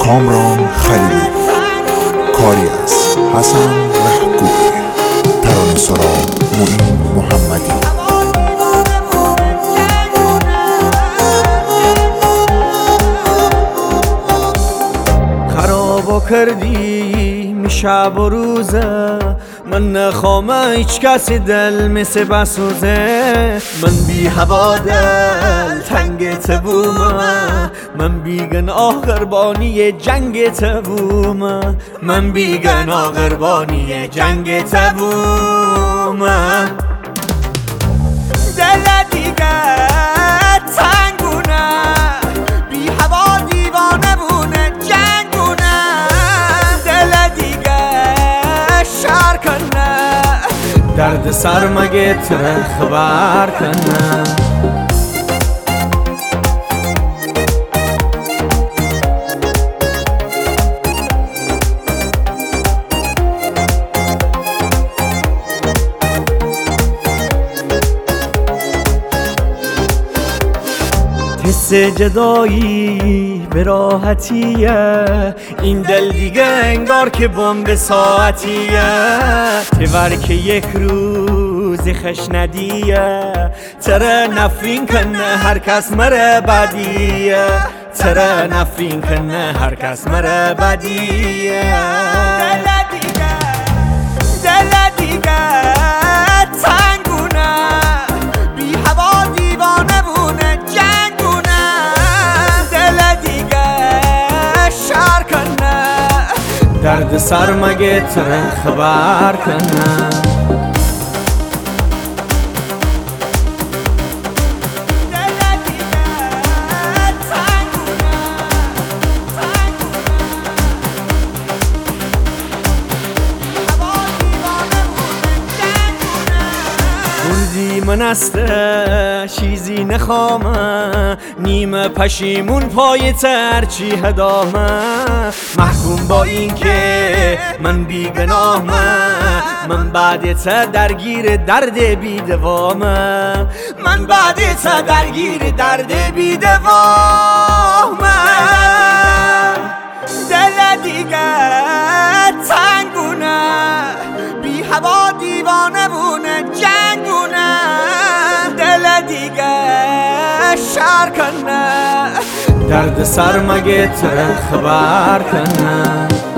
کامران خلیلی، کاری از حسن رهگوی، ترانه سرا معین محمدی. خرابو کردی شب و روزه، من نخوام هیچ کسی دل مثل بسوزه. من بی هوا دل تنگ تبومه، من بیگناه قربانی جنگ تبومه، من بیگناه قربانی جنگ تبومه. دل دیگه تنگونه، بی هوا دیوانه بونه جنگونه. دل دیگه شر کنه، درد سر مگه تره خبر کنه. حس جدایی به راحتیه، این دل دیگه انگار که بمب ساعتیه. تور که یک روز خش ندیه، تره نفرین کنه هر کس مره بدیه، تره نفرین کنه هر کس مره بدیه. دل دیگه تنگونه، بی هوا دیوانه بونه جنگونه. دل دیگه شر کنه، درد سر مگه تره خبر کنه. روزی من استه چیزی نخوامه، نیمه پشیمون پای ترچی هدامه. محکوم با این که من بیگناهمه، من بعد تا درگیر درد بی دوامه، من بعد تا درگیر درد بی دوامه. دل دیگه تنگونه، بی هوا دیوانه بونه جنگونه. دل دیگه شر کنه، درد سر مگه تره خبر کنه.